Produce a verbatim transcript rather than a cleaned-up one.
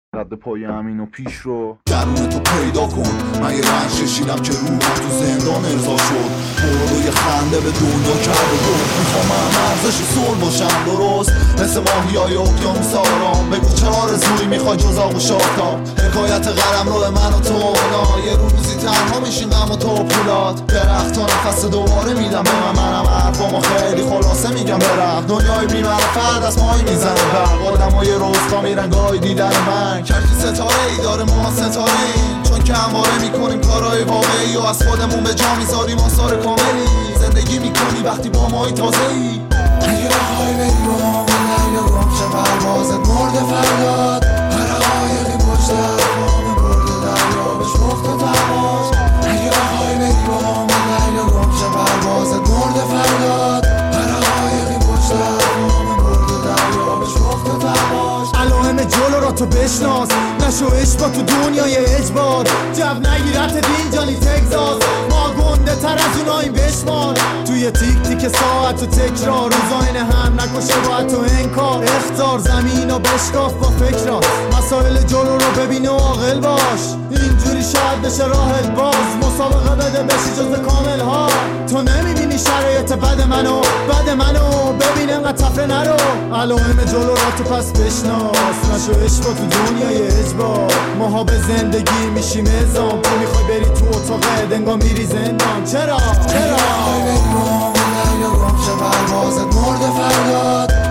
رد پای همین و پیش رو درون تو پیدا کن. من یه رنج کشیدم که روحم تو زندان ارضا شد. برد و یه خنده به دنیا کرد و گفت میخوام من ارزش صلح باشم درست مثل ماهیای اقیانوس آرام. بگو چه آرزویی میخوای جز آب و شاهتاب. حکایت قلم رو من و تو اونا. یه روزی تنها میشین غم و تو پولاد. درخت ها نفس دوباره میدم به من. منم حرفامو خیلی خلاصه میگم برم. دنیای بی معرفت از ماهی میزنه برق. آدمای روزگاه میرن گاهی دیدن من. کشتی ستاره ای داره ما ستاره ایم. چون که همواره میکنیم کارهای واقعی و از خودمون به جا میذاریم آثار کاملی. زندگی میکنی وقتی با مایی تازه ای. اگه بخوای بری با ما من یا گمشه پروازت مرد فریاد. هر قایقی پشت حرفام برده دریا بهش مخت تماش. اگه بخوای بری با من یا گمشه پروازت مرد فریاد. هر قایقی پشت حرفام برده دریا بهش مخت تماش. علائم جلو را تو بشناس. نشو عشق با تو دنیای اجبار. جو نگیرت دین جانی تگزاس. ما گنده تر از اوناییم بشمار. توی تیک تیک ساعت و تکرار. روزاین هم نکشه باید تو انکار. اختار زمین و بشکاف با فکرات. مسائل جلو رو ببین و عاقل باش. اینجوری شاید بشه راهت باز. مسابقه بده بشی جز کامل ها. تو نمیبینی شرایط بد منو بد منو ببین انقدر تفره نرو. علائم جلو را تو پس بشناس. نشو عشق با تو دنیای اجبار. ماها به زندگی میشیم ازام. تو میخوای بری تو اتاق دنگا میری زندان. چرا؟ چرا؟ اگه بخوای بری با من یا گمشه پروازت مرد فریاد.